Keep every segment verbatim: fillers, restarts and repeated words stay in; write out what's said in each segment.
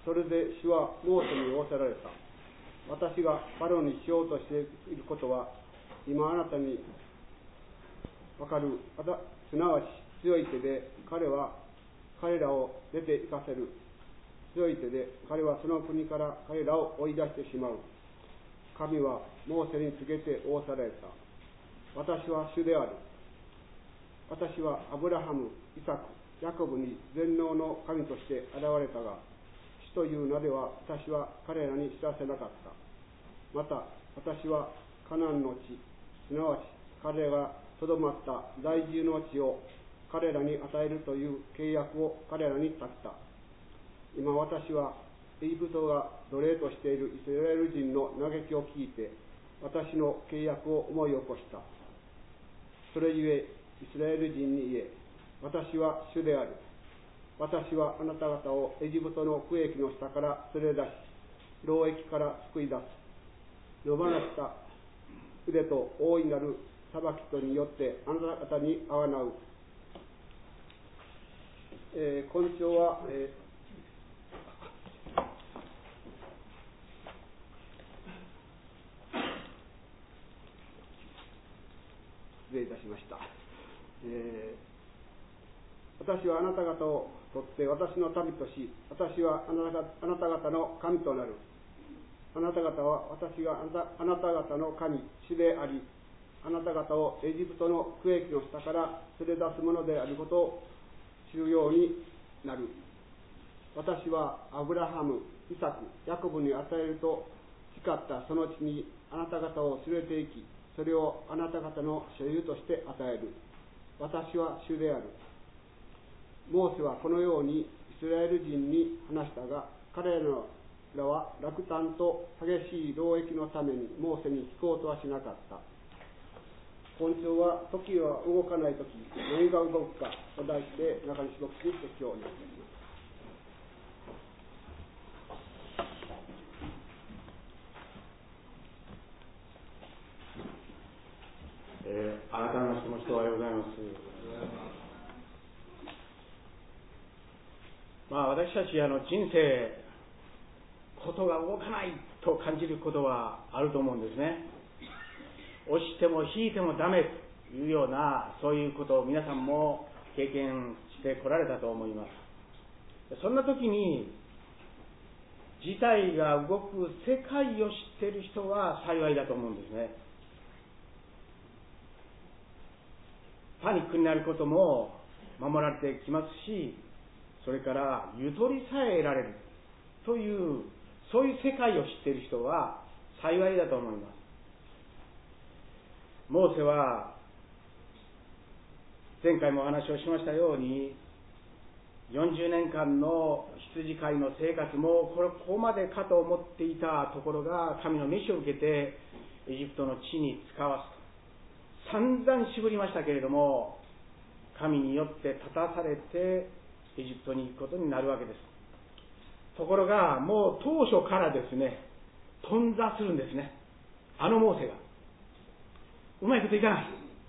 それで主はモーセに仰せられた。私がパロにしようとしていることは、今あなたにわかる、すなわち強い手で彼は彼らを出て行かせる。強い手で彼はその国から彼らを追い出してしまう。神はモーセに告げて仰せられた。私は主である。私はアブラハム、イサク、ヤコブに全能の神として現れたが、主という名では私は彼らに知らせなかった。また私はカナンの地、すなわち彼らがとどまった在住の地を彼らに与えるという契約を彼らに立てた。今私はエジプトが奴隷としているイスラエル人の嘆きを聞いて、私の契約を思い起こした。それゆえイスラエル人に言え、私は主である。私はあなた方をエジプトの苦役の下から連れ出し、労役から救い出す。野放した腕と大いなる裁きとによってあなた方にあわなう。えー、今朝は、えー失礼いたしました。えー、私はあなた方をとって私の民とし、私はあなたあなた方の神となる。あなた方は私があなたあなた方の神、主であり、あなた方をエジプトの苦役の下から連れ出すものであることを知るようになる。私はアブラハム、イサク、ヤコブに与えると誓ったその地にあなた方を連れて行き、それをあなた方の所有として与える。私は主である。モーセはこのようにイスラエル人に話したが、彼らは落胆と激しい労役のためにモーセに聞こうとはしなかった。今朝は時は動かないとき、何が動くかと題して中西牧師に説教をお願いします。 えー、改めましても人おはようございます。まあ私たちあの人生ことが動かないと感じることはあると思うんですね。押しても引いてもダメというようなそういうことを皆さんも経験してこられたと思います。そんな時に事態が動く世界を知っている人は幸いだと思うんですね。パニックになることも守られてきますし、それからゆとりさえ得られるというそういう世界を知っている人は幸いだと思います。モーセは前回もお話をしましたようによんじゅうねんかんの羊飼いの生活もこれここまでかと思っていたところが神の召しを受けてエジプトの地に使わすと散々渋りましたけれども、神によって立たされてエジプトに行くことになるわけです。ところがもう当初からですね、頓挫するんですね。あのモーセがうまいこといかない。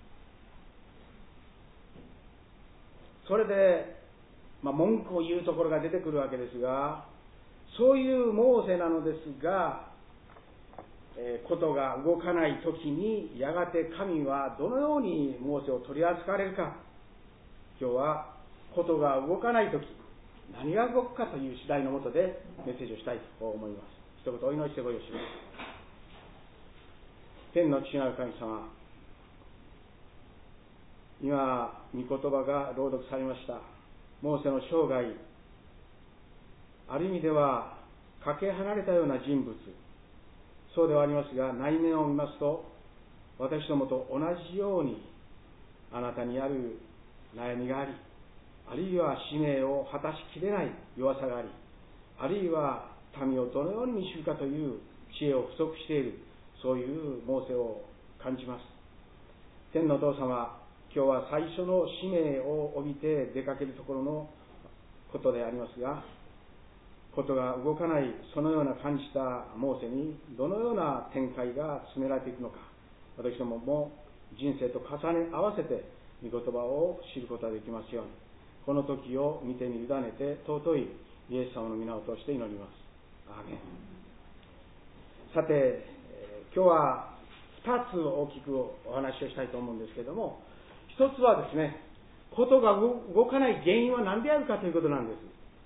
それで、まあ、文句を言うところが出てくるわけですが、そういうモーセなのですが、えー、ことが動かないときにやがて神はどのようにモーセを取り扱われるか、今日はことが動かないとき何が動くかという次第のもとでメッセージをしたいと思います。一言お祈りしてご用意します。天の父なる神様、今御言葉が朗読されましたモーセの生涯、ある意味ではかけ離れたような人物、そうではありますが、内面を見ますと私どもと同じようにあなたにある悩みがあり、あるいは使命を果たしきれない弱さがあり、あるいは民をどのように導くかという知恵を不足している、そういうモーセを感じます。天のお父様、今日は最初の使命を帯びて出かけるところのことでありますが、ことが動かないそのような感じたモーセにどのような展開が進められていくのか、私どもも人生と重ね合わせて御言葉を知ることができますように、この時を見てに委ねて尊いイエス様の皆を通して祈ります。アーメン。さて、今日はふたつ大きくお話をしたいと思うんですけれども、ひとつはですね、ことが動かない原因は何であるかということなんです。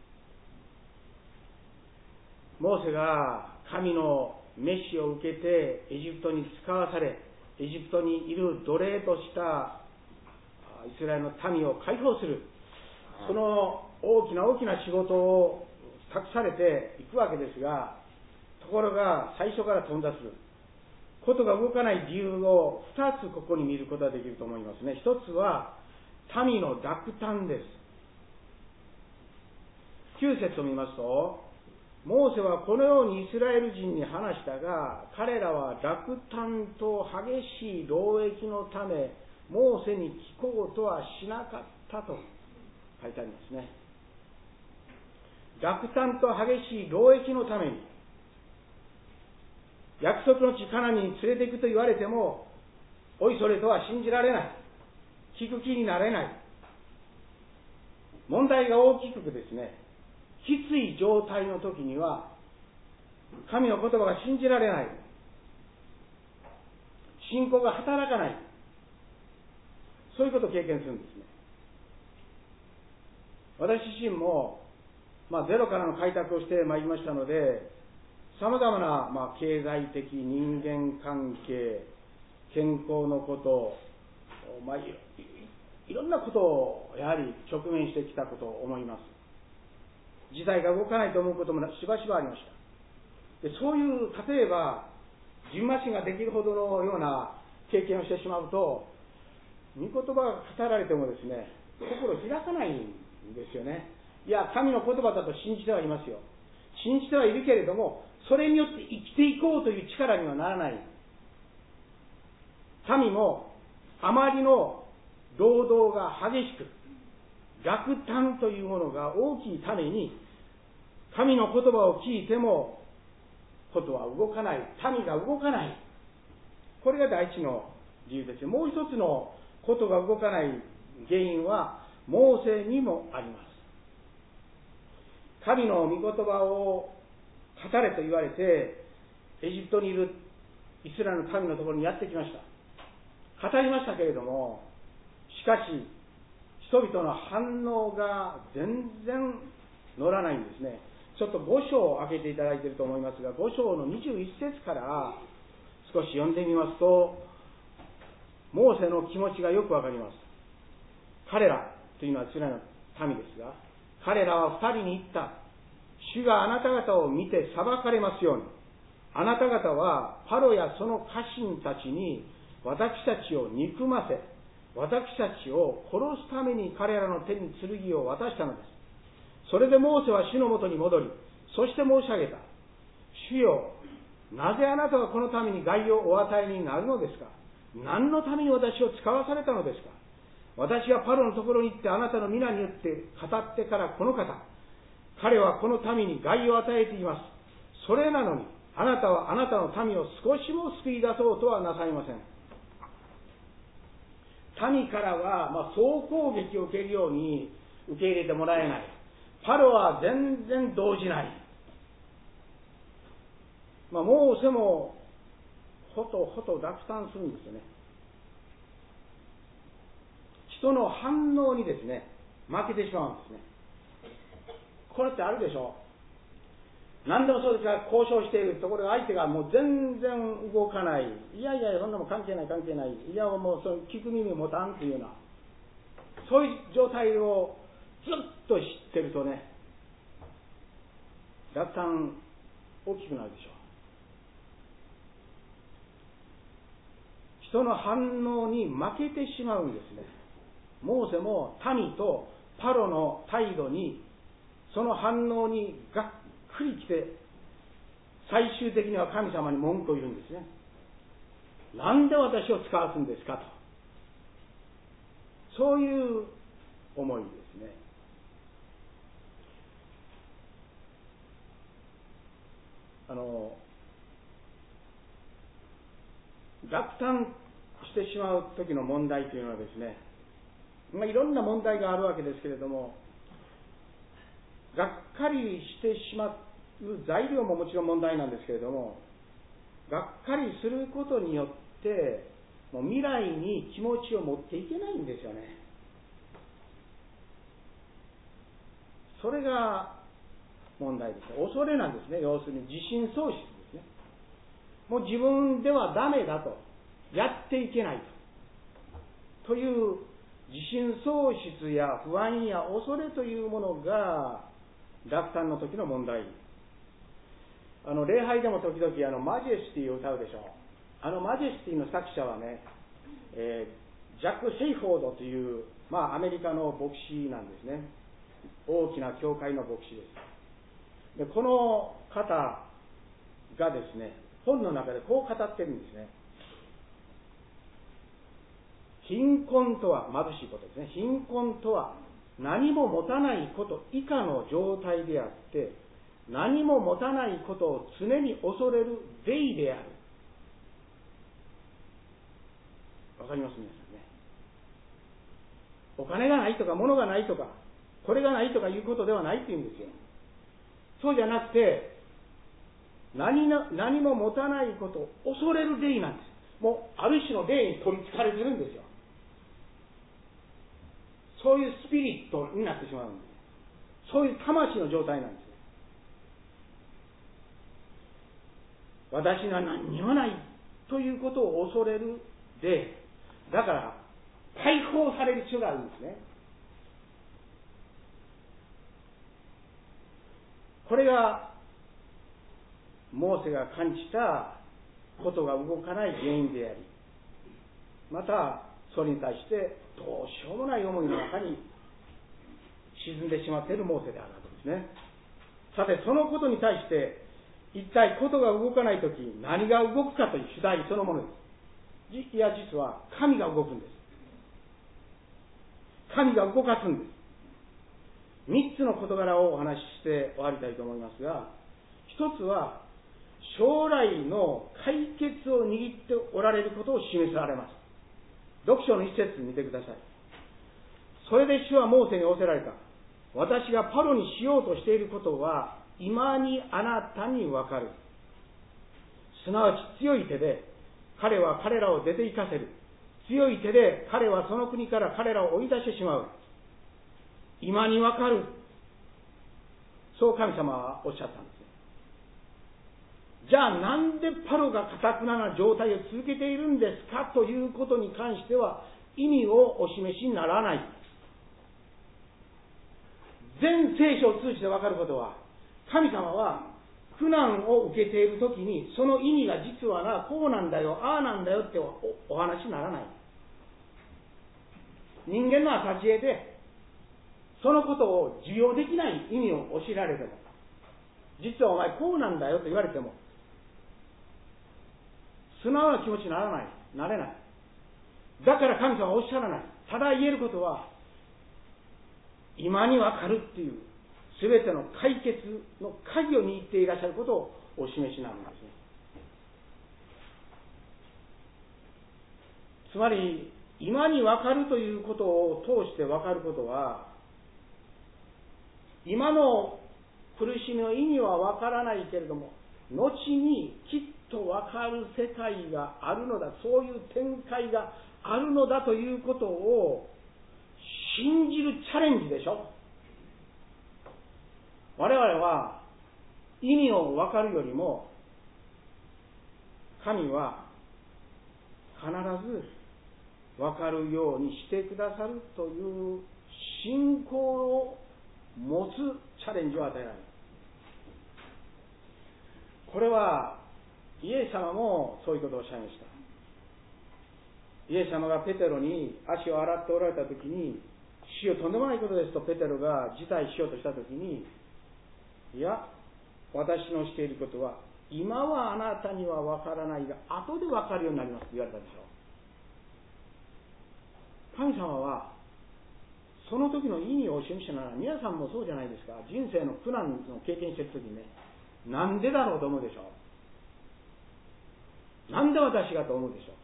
モーセが神の召しを受けてエジプトに使わされ、エジプトにいる奴隷としたイスラエルの民を解放する、その大きな大きな仕事を託されていくわけですが、ところが最初から頓挫することが動かない理由をふたつここに見ることができると思いますね。ひとつは民の落胆です。きゅう節を見ますと、モーセはこのようにイスラエル人に話したが、彼らは落胆と激しい労役のためモーセに聞こうとはしなかったと書いてありますね。落胆と激しい労役のために、約束の地カナンに連れて行くと言われても、おいそれとは信じられない、聞く気になれない、問題が大きくですね、きつい状態の時には神の言葉が信じられない、信仰が働かない、そういうことを経験するんですね。私自身も、まあ、ゼロからの開拓をしてまいりましたので、さまざまな、まあ、経済的、人間関係、健康のこと、まあ、い, いろんなことをやはり直面してきたことを思います。時代が動かないと思うこともしばしばありました。で、そういう例えばじんましんができるほどのような経験をしてしまうと、御言葉が語られてもですね、心開かないんですよね。いや、神の言葉だと信じてはいますよ。信じてはいるけれども、それによって生きていこうという力にはならない。民もあまりの労働が激しく、落胆というものが大きいために、神の言葉を聞いてもことは動かない、民が動かない。これが第一の理由です。もう一つのことが動かない原因はモーセにもあります。神の御言葉を語れと言われてエジプトにいるイスラエルの民のところにやってきました。語りましたけれども、しかし人々の反応が全然乗らないんですね。ちょっとご章を開けていただいていると思いますが、ご章のにじゅういち節から少し読んでみますと、モーセの気持ちがよくわかります。彼らというのはイスラエルの民ですが、彼らは二人に言った。主があなた方を見て裁かれますように。あなた方はパロやその家臣たちに私たちを憎ませ、私たちを殺すために彼らの手に剣を渡したのです。それでモーセは主のもとに戻り、そして申し上げた。主よ、なぜあなたはこのために害をお与えになるのですか。何のために私を使わされたのですか。私がパロのところに行ってあなたの皆によって語ってからこの方、彼はこの民に害を与えています。それなのにあなたはあなたの民を少しも救い出そうとはなさいません。民からは、まあ、総攻撃を受けるように受け入れてもらえない。パロは全然動じない。まあ、モーセもほとほと落胆するんですよね。人の反応にですね、負けてしまうんですね。これってあるでしょう。何でもそうですが、交渉しているところが相手がもう全然動かない。いやいや、そんなもん関係ない関係ない。いや、もうその聞く耳を持たんというような、そういう状態をずっと知ってるとね、落胆大きくなるでしょう。人の反応に負けてしまうんですね。モーセも民とパロの態度に、その反応にがっくりきて、最終的には神様に文句を言うんですね。なんで私を使わすんですかと。そういう思いですね。あの落胆してしまう時の問題というのはですね、まあ、いろんな問題があるわけですけれども、 がっかりしてしまう材料ももちろん問題なんですけれども、がっかりすることによってもう未来に気持ちを持っていけないんですよね。それが問題です。恐れなんですね。要するに自信喪失ですね。もう自分ではダメだと、やっていけないとという自信喪失や不安や恐れというものが落胆の時の問題。あの礼拝でも時々あのマジェスティを歌うでしょう。あのマジェスティの作者はね、えー、ジャック・シェイフォードという、まあ、アメリカの牧師なんですね。大きな教会の牧師です。でこの方がですね、本の中でこう語ってるんですね。貧困とは、貧しいことですね。貧困とは何も持たないこと以下の状態であって、何も持たないことを常に恐れる霊である。わかります皆さんね。お金がないとか物がないとかこれがないとかいうことではないっていうんですよ。そうじゃなくて、何な何も持たないことを恐れる霊なんです。もうある種の霊に取りつかれてるんですよ。そういうスピリットになってしまうんです。そういう魂の状態なんです。私には何にもないということを恐れる霊。だから解放される必要があるんですね。これがモーセが感じたことが動かない原因であり、またそれに対してどうしようもない思いの中に沈んでしまっているモーセであるわけですね。さてそのことに対して一体ことが動かないとき何が動くかという主題そのものです。いや実は神が動くんです。神が動かすんです。三つの事柄をお話しして終わりたいと思いますが、一つは将来の解決を握っておられることを示されます。読書の一節見てください。それで主はモーセに仰せられた。私がパロにしようとしていることは今にあなたにわかる。すなわち強い手で彼は彼らを出て行かせる。強い手で彼はその国から彼らを追い出してしまう。今にわかる。そう神様はおっしゃったんです。じゃあなんでパロが堅くなな状態を続けているんですかということに関しては意味をお示しにならない。全聖書を通じてわかることは、神様は苦難を受けているときにその意味が実はな、こうなんだよ、ああなんだよって お, お話にならない。人間の浅知恵でそのことを受容できない意味を教えられても、実はお前こうなんだよと言われても素直な気持ちにならない、なれない。だから神様はおっしゃらない。ただ言えることは、今にわかるっていうすべての解決の鍵を握っていらっしゃることをお示しなんですね。つまり今にわかるということを通してわかることは、今の苦しみの意味はわからないけれども後にきっとわかる世界があるのだ、そういう展開があるのだということを信じるチャレンジでしょ。我々は意味を分かるよりも、神は必ず分かるようにしてくださるという信仰を持つチャレンジを与えられる。これはイエス様もそういうことをおっしゃいました。イエス様がペテロに足を洗っておられたときに、主よとんでもないことですとペテロが辞退しようとしたときに、いや私のしていることは今はあなたには分からないが後で分かるようになりますと言われたでしょう。神様はその時の意味をお示しなら、皆さんもそうじゃないですか。人生の苦難の経験している時にね、なんでだろうと思うでしょう。なんで私がと思うでしょ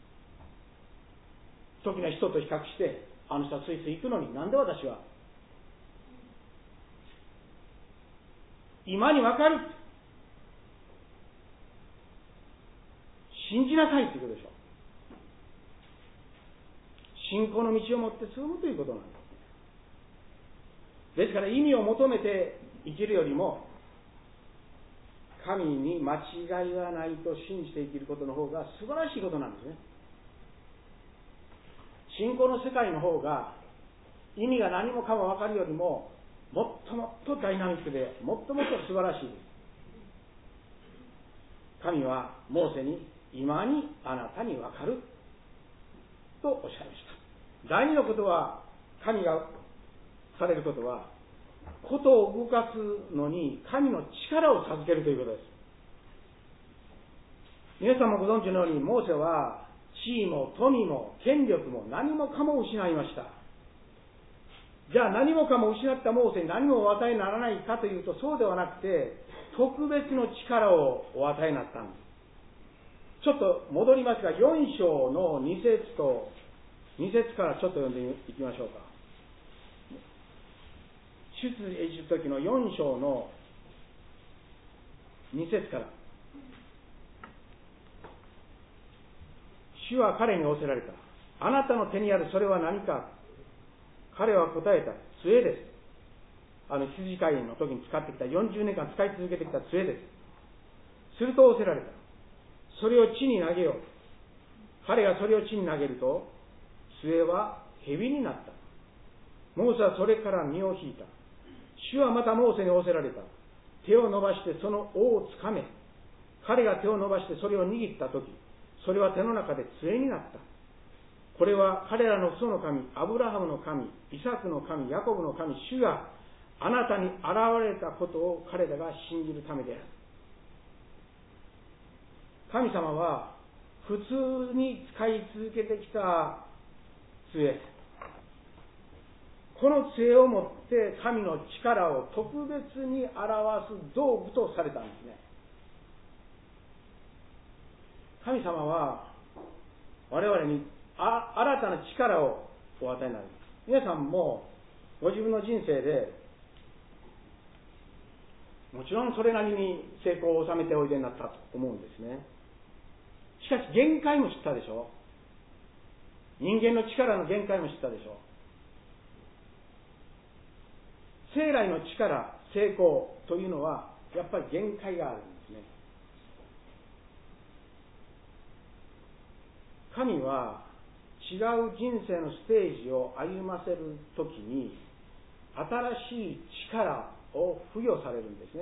う。時の人と比較して、あの人はスイスイ行くのになんで私は。 今にわかる。信じなさいということでしょう。信仰の道をもって進むということなんです。ですから意味を求めて生きるよりも、神に間違いはないと信じて生きることの方が素晴らしいことなんですね。信仰の世界の方が意味が何もかも分かるよりももっともっとダイナミックでもっともっと素晴らしいです。神はモーセに今にあなたに分かるとおっしゃいました。第二のことは、神がされることはことを動かすのに神の力を授けるということです。皆さんもご存知のように、モーセは地位も富も権力も何もかも失いました。じゃあ何もかも失ったモーセに何もお与えにならないかというと、そうではなくて特別の力をお与えになったんです。ちょっと戻りますが、よん章のに節とに節からちょっと読んでいきましょうか。出エジプト記のよん章のに節から。主は彼に仰せられた。あなたの手にあるそれは何か。彼は答えた。杖です。あの羊飼いの時に使ってきた、よんじゅうねんかん使い続けてきた杖です。すると仰せられた。それを地に投げよう。彼がそれを地に投げると、杖は蛇になった。モーセはそれから身を引いた。主はまたモーセに仰せられた。手を伸ばしてその尾をつかめ。彼が手を伸ばしてそれを握ったとき、それは手の中で杖になった。これは彼らの父祖の神、アブラハムの神、イサクの神、ヤコブの神、主があなたに現れたことを彼らが信じるためである。神様は普通に使い続けてきた杖、この杖をもって神の力を特別に表す道具とされたんですね。神様は我々にあ新たな力をお与えになる。皆さんもご自分の人生でもちろんそれなりに成功を収めておいでになったと思うんですね。しかし限界も知ったでしょう。人間の力の限界も知ったでしょう。生来の力、成功というのはやっぱり限界があるんですね。神は違う人生のステージを歩ませるときに新しい力を付与されるんですね。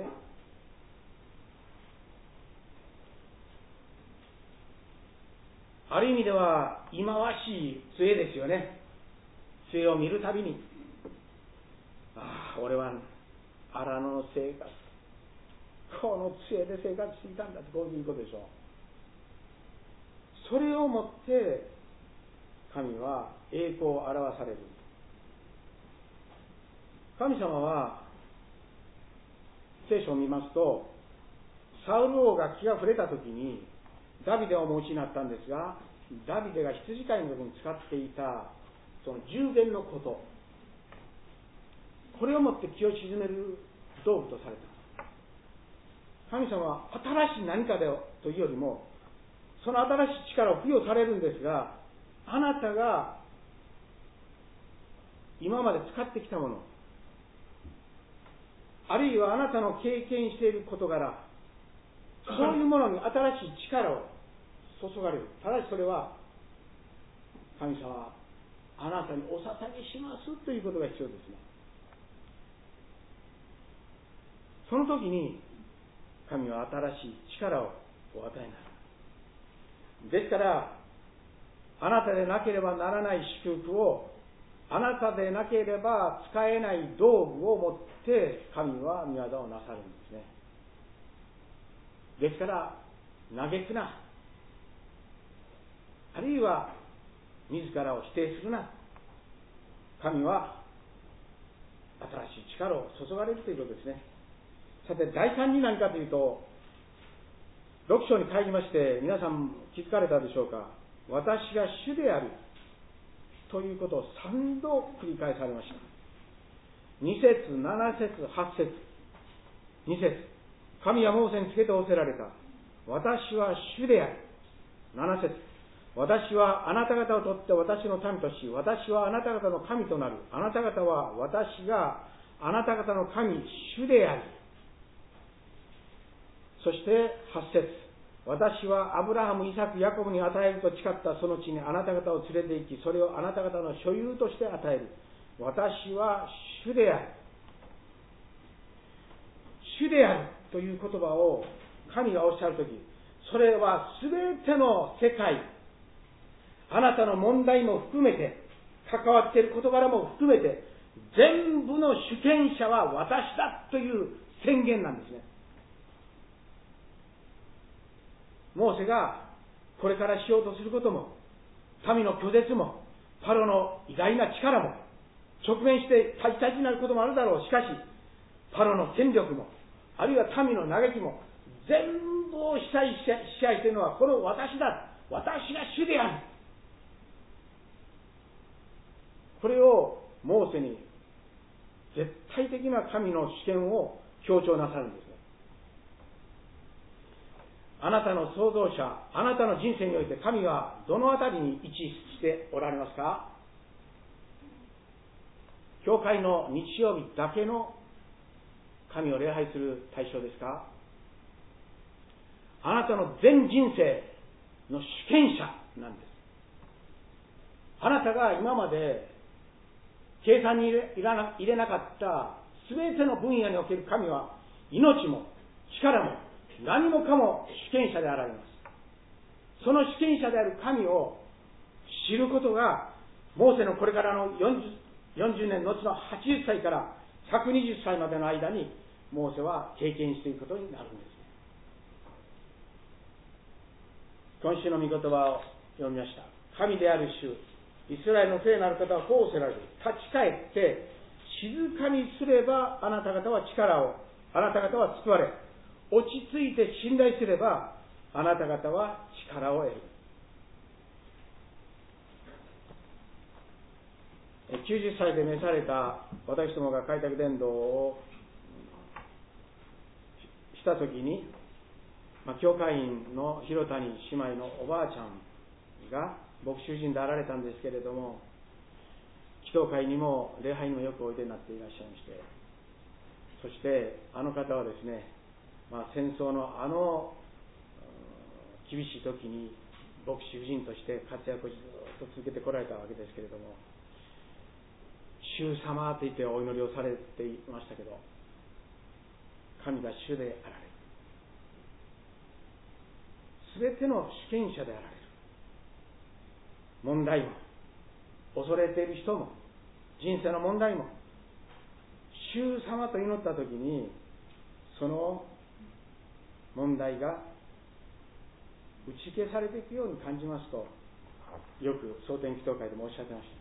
ある意味では忌まわしい杖ですよね。杖を見るたびに、ああ俺は荒野の生活、この杖で生活していたんだって、こういうことでしょう。それをもって神は栄光を表される。神様は聖書を見ますと、サウル王が気が触れたときにダビデをお持ちになったんですが、ダビデが羊飼いの時に使っていたその従言のこと、これをもって気を鎮める道具とされた。神様は新しい何かだよというよりも、その新しい力を付与されるんですが、あなたが今まで使ってきたもの、あるいはあなたの経験している事柄、そういうものに新しい力を注がれる。ただしそれは神様はあなたにお捧げしますということが必要ですね。その時に神は新しい力をお与えになる。ですからあなたでなければならない祝福を、あなたでなければ使えない道具を持って神は御業をなさるんですね。ですから嘆くな、あるいは自らを否定するな。神は新しい力を注がれるということですね。さてだいさんに何かというと、ろく章に帰りまして皆さん気づかれたでしょうか。私が主であるということをさんど繰り返されました。に節、なな節、はち節。 に節、神はモーセにつけて仰せられた。私は主である。なな節、私はあなた方を取って私の民とし、私はあなた方の神となる。あなた方は私があなた方の神、主であり。そしてはち節、私はアブラハム、イサク、ヤコブに与えると誓ったその地にあなた方を連れて行き、それをあなた方の所有として与える。私は主である。主であるという言葉を神がおっしゃるとき、それはすべての世界、あなたの問題も含めて、関わっている事柄も含めて、全部の主権者は私だという宣言なんですね。モーセがこれからしようとすることも、民の拒絶も、パロの偉大な力も、直面してタジタジになることもあるだろう。しかし、パロの権力も、あるいは民の嘆きも、全部を支配しているのはこの私だ。私が主である。これをモーセに絶対的な神の主権を強調なさるんですね。あなたの創造者、あなたの人生において神はどのあたりに位置しておられますか？教会の日曜日だけの神を礼拝する対象ですか？あなたの全人生の主権者なんです。あなたが今まで計算に入れ、入れなかった全ての分野における神は命も力も何もかも主権者であられます。その主権者である神を知ることがモーセのこれからの 40, よんじゅうねん後のはちじゅっさいからひゃくにじゅっさいまでの間にモーセは経験していくことになるんです。今週の御言葉を読みました。神である主、イスラエルの聖なる方はこうおせられる。立ち返って静かにすればあなた方は力を、あなた方は救われ、落ち着いて信頼すればあなた方は力を得る。きゅうじゅっさいで召された私どもが開拓伝道をしたときに、まあ、教会員の広谷姉妹のおばあちゃんが牧師人であられたんですけれども、祈祷会にも礼拝にもよくおいでになっていらっしゃいまして、そしてあの方はですね、まあ、戦争のあの厳しい時に牧師夫人として活躍をずっと続けてこられたわけですけれども、主様と言ってお祈りをされていましたけど、神が主であられる、すべての主権者であられる。問題も恐れている人も人生の問題も主様と祈ったときに、その問題が打ち消されていくように感じますと、よく蒼天祈祷会で申し上げました。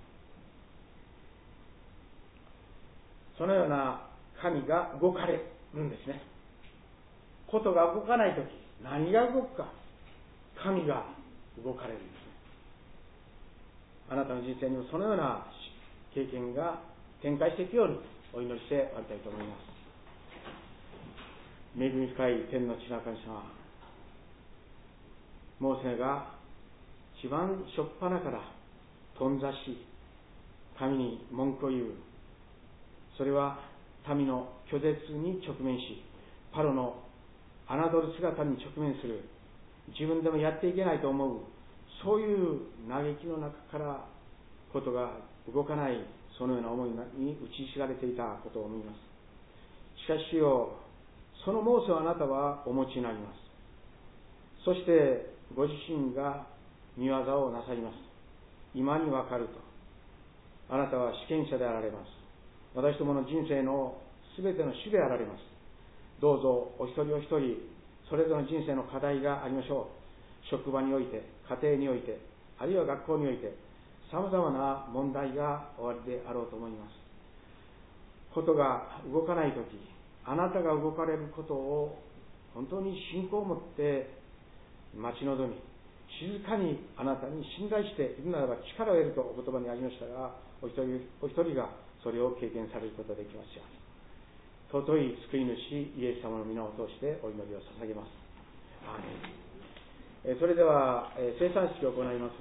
そのような神が動かれるんですね。ことが動かないとき、何が動くか、神が動かれるんですね。あなたの人生にもそのような経験が展開していくようにお祈りして終わりたいと思います。恵み深い天の父なる神様、モーセが一番初っ端から頓挫し神に文句を言う、それは民の拒絶に直面し、パロの侮る姿に直面する、自分でもやっていけないと思う、そういう嘆きの中からことが動かない、そのような思いに打ちひしがれていたことを思います。しかしよ、そのモーセをあなたはお持ちになります。そしてご自身が御業をなさいます。今にわかると、あなたは主権者であられます。私どもの人生のすべての主であられます。どうぞお一人お一人それぞれの人生の課題がありましょう。職場において、家庭において、あるいは学校において、さまざまな問題がおありであろうと思います。ことが動かないとき、あなたが動かれることを本当に信仰を持って待ち望み、静かにあなたに信頼しているならば力を得るとお言葉にありましたが、お一人お一人がそれを経験されることができますように。 尊い救い主イエス様の皆を通してお祈りを捧げます。アーメン。それでは生産式を行います。